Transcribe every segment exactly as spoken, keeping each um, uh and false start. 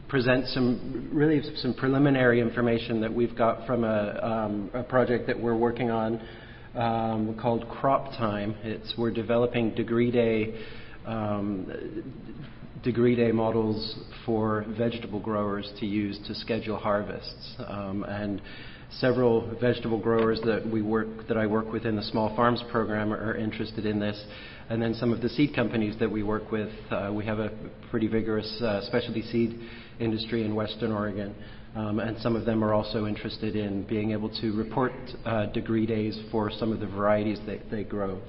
present some really some preliminary information that we've got from a, um, a project that we're working on um, called Crop Time. It's we're developing degree day um, degree day models for vegetable growers to use to schedule harvests, um, and several vegetable growers that we work that I work with in the Small Farms program are interested in this. And then some of the seed companies that we work with, uh, we have a pretty vigorous uh, specialty seed industry in Western Oregon, um, and some of them are also interested in being able to report uh, degree days for some of the varieties that they grow.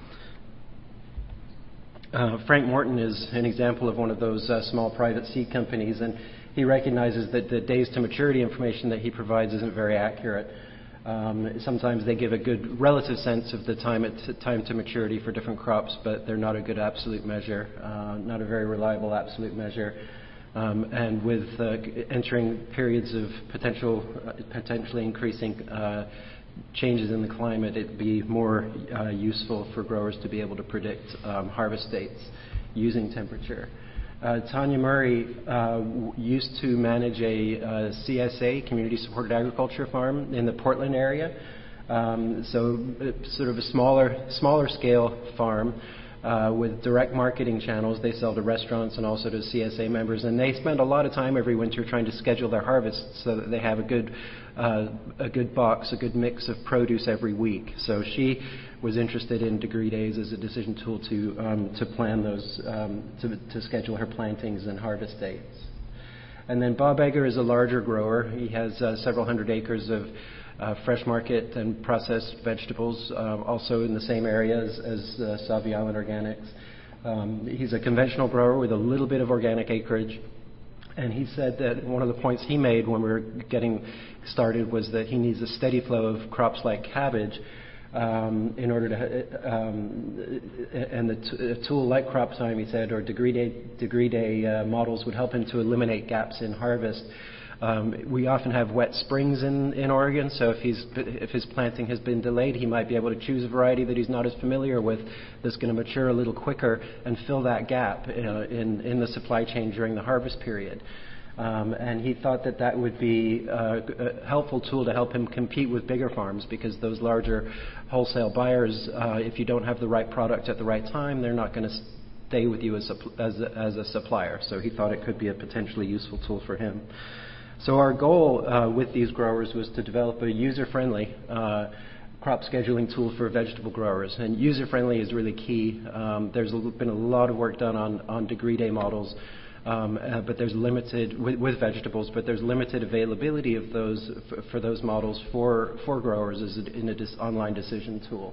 Uh, Frank Morton is an example of one of those uh, small private seed companies, and he recognizes that the days to maturity information that he provides isn't very accurate. Um, sometimes they give a good relative sense of the time, at time to maturity for different crops, but they're not a good absolute measure, uh, not a very reliable absolute measure. Um, and with uh, entering periods of potential, uh, potentially increasing uh, changes in the climate, it'd be more uh, useful for growers to be able to predict um, harvest dates using temperature. Uh, Tanya Murray uh, w- used to manage a uh, C S A, Community Supported Agriculture Farm, in the Portland area. Um, so it's sort of a smaller, smaller scale farm uh, with direct marketing channels. They sell to restaurants and also to C S A members, and they spend a lot of time every winter trying to schedule their harvests so that they have a good, uh, a good box, a good mix of produce every week. So she was interested in degree days as a decision tool to um, to plan those, um, to, to schedule her plantings and harvest dates. And then Bob Egger is a larger grower. He has uh, several hundred acres of uh, fresh market and processed vegetables, uh, also in the same area as, as uh, Sauvie Island Organics. Um, he's a conventional grower with a little bit of organic acreage. And he said that one of the points he made when we were getting started was that he needs a steady flow of crops like cabbage, Um, in order to, um, and the t- a tool like Crop Time, he said, or degree day, degree day uh, models would help him to eliminate gaps in harvest. Um, we often have wet springs in, in Oregon, so if he's if his planting has been delayed, he might be able to choose a variety that he's not as familiar with that's going to mature a little quicker and fill that gap uh, in in the supply chain during the harvest period. Um, and he thought that that would be uh, a helpful tool to help him compete with bigger farms, because those larger wholesale buyers, uh, if you don't have the right product at the right time, they're not going to stay with you as a, as, a, as a supplier. So he thought it could be a potentially useful tool for him. So our goal uh, with these growers was to develop a user-friendly uh, crop scheduling tool for vegetable growers. And user-friendly is really key. Um, there's been a lot of work done on, on degree day models. Um, uh, but there's limited with, with vegetables, but there's limited availability of those f- for those models for for growers as a, in a dis- online decision tool.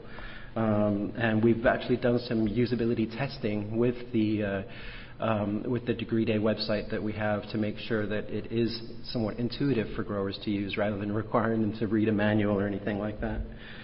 Um, and we've actually done some usability testing with the uh, um, with the Degree Day website that we have to make sure that it is somewhat intuitive for growers to use, rather than requiring them to read a manual or anything like that.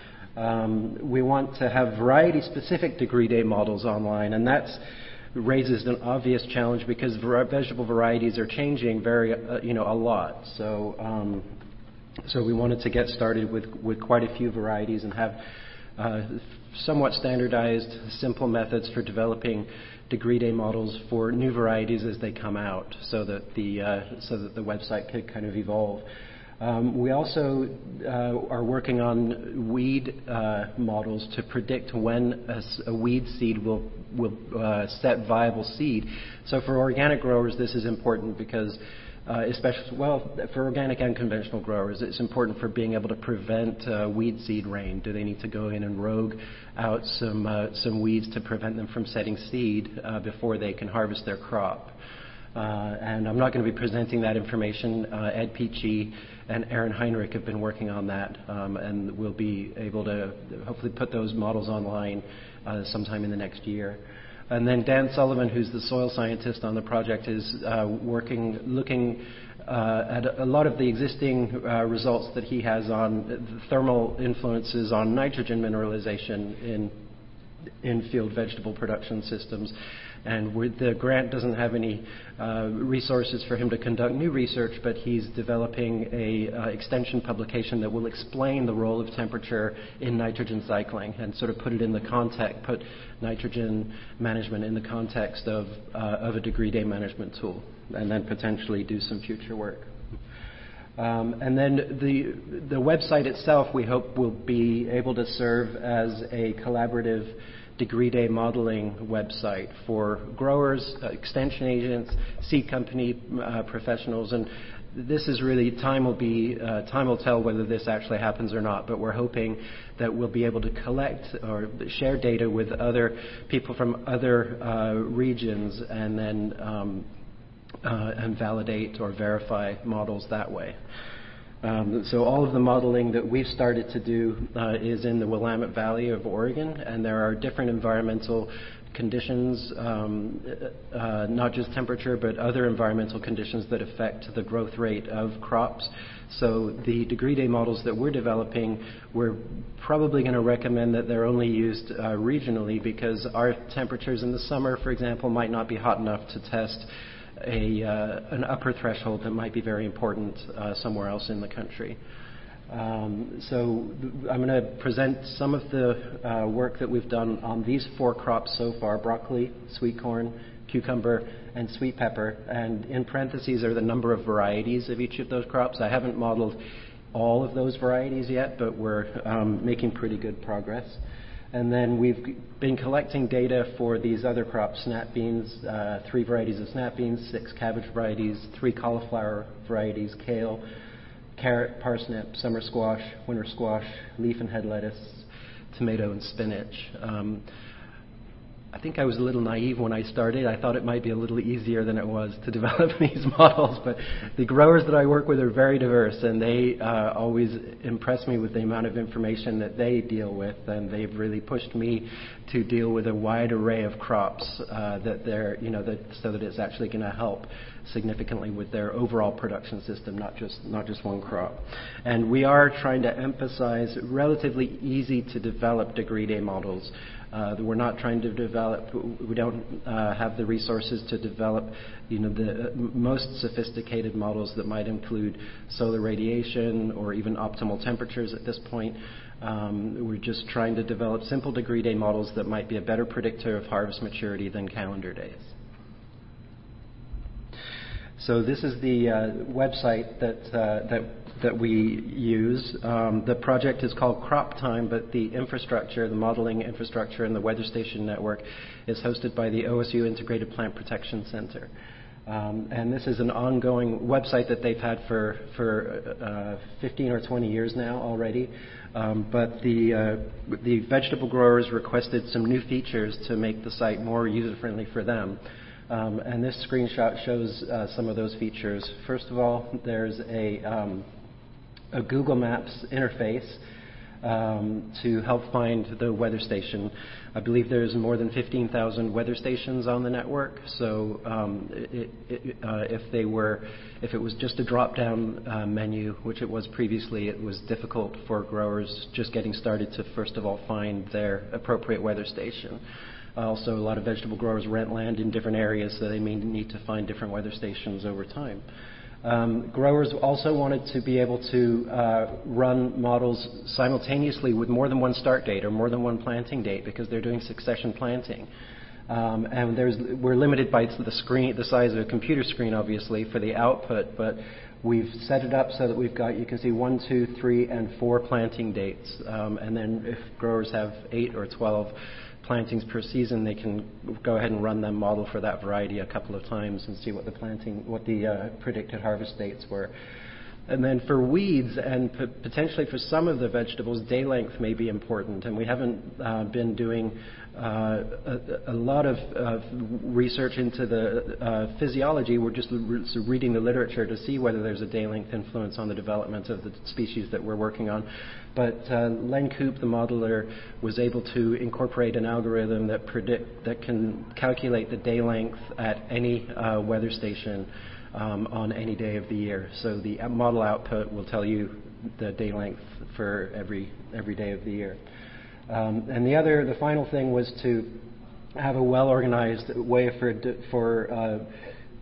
Um, we want to have variety-specific Degree Day models online, and that's raises an obvious challenge because ver- vegetable varieties are changing very, uh, you know, a lot. So, um, so we wanted to get started with, with quite a few varieties and have uh, somewhat standardized, simple methods for developing degree day models for new varieties as they come out, so that the uh, so that the website could kind of evolve. Um, we also uh, are working on weed uh, models to predict when a, a weed seed will will uh, set viable seed. So for organic growers, this is important because, uh, especially well, for organic and conventional growers, it's important for being able to prevent uh, weed seed rain. Do they need to go in and rogue out some uh, some weeds to prevent them from setting seed uh, before they can harvest their crop? Uh, and I'm not going to be presenting that information. Uh, Ed Peachy and Aaron Heinrich have been working on that, um, and we'll be able to hopefully put those models online uh, sometime in the next year. And then Dan Sullivan, who's the soil scientist on the project, is uh, working, looking uh, at a lot of the existing uh, results that he has on thermal influences on nitrogen mineralization in in-field vegetable production systems. And the grant doesn't have any uh, resources for him to conduct new research, but he's developing a uh, extension publication that will explain the role of temperature in nitrogen cycling and sort of put it in the context, put nitrogen management in the context of uh, of a degree day management tool. and then potentially do some future work. Um, and then the, the website itself, we hope, will be able to serve as a collaborative degree day modeling website for growers, uh, extension agents, seed company uh, professionals, and this is really, time will be, uh, time will tell whether this actually happens or not, but we're hoping that we'll be able to collect or share data with other people from other uh, regions and then um, uh, and validate or verify models that way. Um, so all of the modeling that we've started to do uh, is in the Willamette Valley of Oregon, and there are different environmental conditions, um, uh, not just temperature, but other environmental conditions that affect the growth rate of crops. So the degree day models that we're developing, we're probably going to recommend that they're only used uh, regionally, because our temperatures in the summer, for example, might not be hot enough to test a, uh, an upper threshold that might be very important uh, somewhere else in the country. Um, so I'm going to present some of the uh, work that we've done on these four crops so far: broccoli, sweet corn, cucumber, and sweet pepper. And in parentheses are the number of varieties of each of those crops. I haven't modeled all of those varieties yet, but we're um, making pretty good progress. And then we've been collecting data for these other crops: snap beans, uh, three varieties of snap beans, six cabbage varieties, three cauliflower varieties, kale, carrot, parsnip, summer squash, winter squash, leaf and head lettuce, tomato, and spinach. Um, I think I was a little naive when I started. I thought it might be a little easier than it was to develop these models, but the growers that I work with are very diverse, and they uh, always impress me with the amount of information that they deal with, and they've really pushed me to deal with a wide array of crops uh, that they're, you know, that, so that it's actually going to help significantly with their overall production system, not just not just one crop. And we are trying to emphasize relatively easy to develop degree day models. Uh, we're not trying to develop, we don't uh, have the resources to develop, you know, the most sophisticated models that might include solar radiation or even optimal temperatures at this point. Um, we're just trying to develop simple degree day models that might be a better predictor of harvest maturity than calendar days. So this is the uh, website that uh, that that we use. Um, the project is called Crop Time, but the infrastructure, the modeling infrastructure, and the weather station network is hosted by the O S U Integrated Plant Protection Center. Um, and this is an ongoing website that they've had for for uh, fifteen or twenty years now already. Um, but the uh, the vegetable growers requested some new features to make the site more user-friendly for them. Um, and this screenshot shows uh, some of those features. First of all, there's a, um, a Google Maps interface um, to help find the weather station. I believe there's more than fifteen thousand weather stations on the network. So um, it, it, uh, if they were, if it was just a drop-down uh, menu, which it was previously, it was difficult for growers just getting started to first of all find their appropriate weather station. Also, a lot of vegetable growers rent land in different areas, so they may need to find different weather stations over time. Um, growers also wanted to be able to uh, run models simultaneously with more than one start date or more than one planting date, because they're doing succession planting. Um, and there's, we're limited by the screen, the size of a computer screen, obviously, for the output, but we've set it up so that we've got, you can see one, two, three, and four planting dates. Um, and then if growers have eight or twelve plantings per season, they can go ahead and run that model for that variety a couple of times and see what the planting, what the uh, predicted harvest dates were. And then for weeds and p- potentially for some of the vegetables, day length may be important. And we haven't uh, been doing uh, a, a lot of uh, research into the uh, physiology. We're just re- reading the literature to see whether there's a day length influence on the development of the species that we're working on. But uh, Len Coop, the modeler, was able to incorporate an algorithm that predict that can calculate the day length at any uh, weather station Um, on any day of the year. So the model output will tell you the day length for every every day of the year. Um, and the other, the final thing was to have a well-organized way for for uh,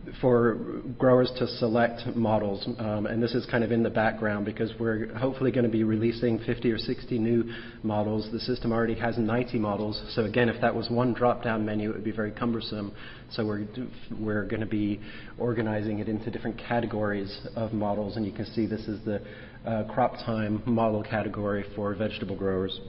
for growers to select models, um, and this is kind of in the background because we're hopefully going to be releasing fifty or sixty new models. The system already has ninety models, so again, if that was one drop-down menu, it would be very cumbersome. So we're we're going to be organizing it into different categories of models, and you can see this is the uh, crop time model category for vegetable growers.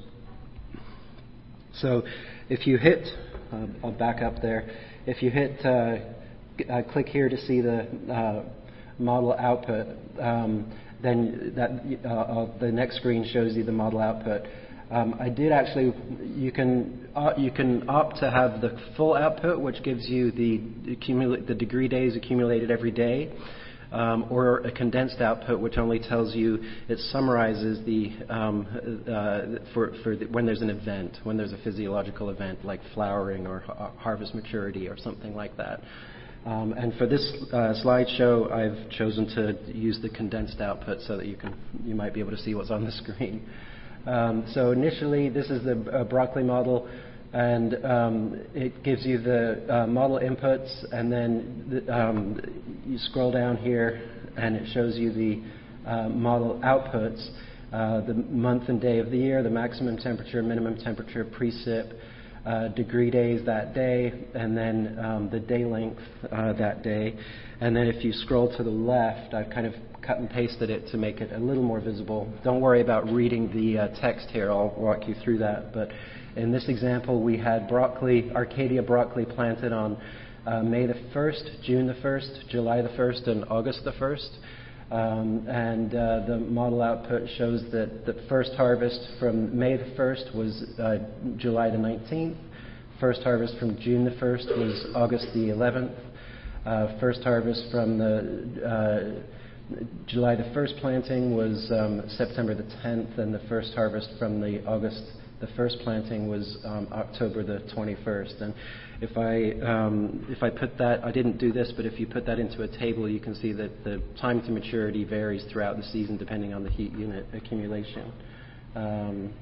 So if you hit, uh, I'll back up there. If you hit uh, Uh, click here to see the uh, model output. Um, then that uh, uh, the next screen shows you the model output. Um, I did actually. You can uh, you can opt to have the full output, which gives you the accumulate the degree days accumulated every day, um, or a condensed output, which only tells you it summarizes the um, uh, for for the, when there's an event, when there's a physiological event like flowering or ha- harvest maturity or something like that. Um, and for this uh, slideshow, I've chosen to use the condensed output so that you can you might be able to see what's on the screen. Um, so initially, this is the uh, broccoli model, and um, it gives you the uh, model inputs, and then the, um, you scroll down here, and it shows you the uh, model outputs, uh, the month and day of the year, the maximum temperature, minimum temperature, precip, Uh, degree days that day, and then um, the day length uh, that day. And then if you scroll to the left, I've kind of cut and pasted it to make it a little more visible. Don't worry about reading the uh, text here. I'll walk you through that. But in this example, we had broccoli, Arcadia broccoli planted on uh, May the first, June the first, July the first, and August the first. Um, and uh, the model output shows that the first harvest from May the first was uh, July the nineteenth. First harvest from June the first was August the eleventh. Uh, first harvest from the uh, July the first planting was um, September the tenth, and the first harvest from the August the first planting was um, October the twenty-first. And if I um, if I put that, I didn't do this, but if you put that into a table, you can see that the time to maturity varies throughout the season depending on the heat unit accumulation. Um,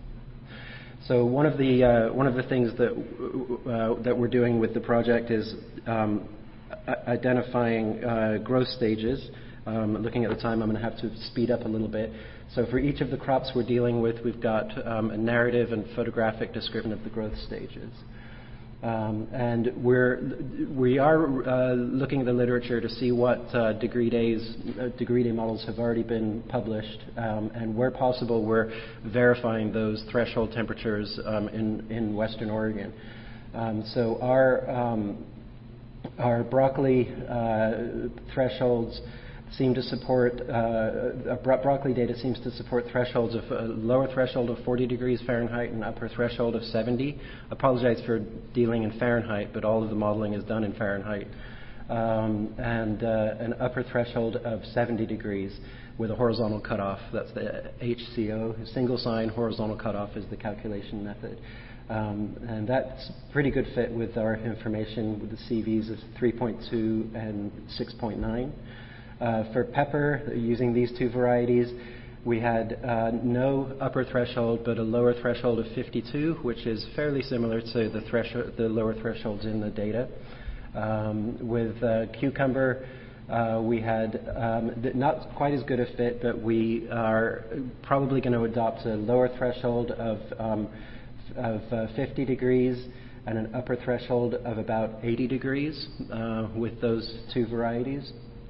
so one of the uh, one of the things that uh, that we're doing with the project is um, identifying uh, growth stages. Um, looking at the time, I'm going to have to speed up a little bit. So for each of the crops we're dealing with, we've got um, a narrative and photographic description of the growth stages. Um, and we're, we are uh, looking at the literature to see what uh, degree days, uh, degree day models have already been published. Um, and where possible, we're verifying those threshold temperatures um, in, in Western Oregon. Um, so our, um, our broccoli uh, thresholds seem to support, uh, bro- broccoli data seems to support thresholds of a lower threshold of forty degrees Fahrenheit and upper threshold of seventy. I apologize for dealing in Fahrenheit, but all of the modeling is done in Fahrenheit. Um, and uh, an upper threshold of seventy degrees with a horizontal cutoff. That's the H C O, single sign horizontal cutoff is the calculation method. Um, and that's pretty good fit with our information with the C Vs of three point two and six point nine. Uh, for pepper, using these two varieties, we had uh, no upper threshold but a lower threshold of fifty-two, which is fairly similar to the, threshold, the lower thresholds in the data. Um, with uh, cucumber, uh, we had um, not quite as good a fit, but we are probably going to adopt a lower threshold of, um, of uh, fifty degrees and an upper threshold of about eighty degrees uh, with those two varieties.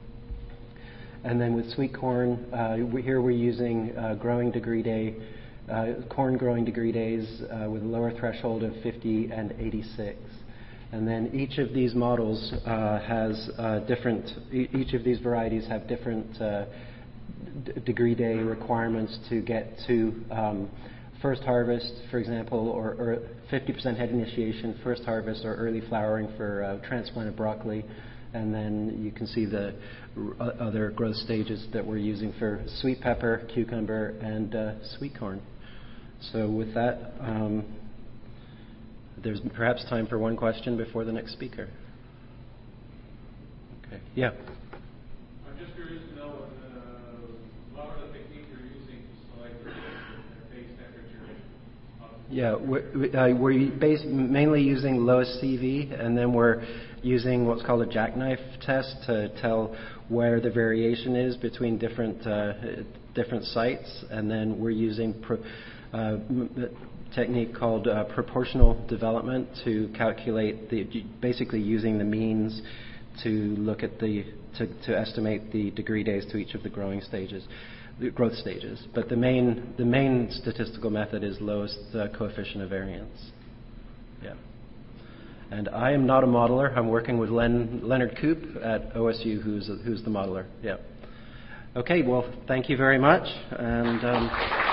And then with sweet corn, uh, we, here we're using uh, growing degree day, uh, corn growing degree days uh, with a lower threshold of fifty and eighty-six. And then each of these models uh, has uh, different, e- each of these varieties have different uh, d- degree day requirements to get to um, first harvest, for example, or, or fifty percent head initiation, first harvest, or early flowering for uh, transplanted broccoli. And then you can see the r- other growth stages that we're using for sweet pepper, cucumber, and uh, sweet corn. So with that, um, there's perhaps time for one question before the next speaker. Okay. Yeah. I'm just curious to know what, uh, what are the techniques you're using to select the base temperature? Yeah, we're, uh, we're base, mainly using lowest C V, and then we're using what's called a jackknife test to tell where the variation is between different uh, different sites, and then we're using pro, uh, a technique called uh, proportional development to calculate the, basically using the means to look at the to, to estimate the degree days to each of the growing stages, the growth stages. But the main the main statistical method is lowest uh, coefficient of variance. Yeah. And I am not a modeler. I'm working with Len, Leonard Koop at O S U, who's who's the modeler. Yeah. Okay. Well, thank you very much. And. Um,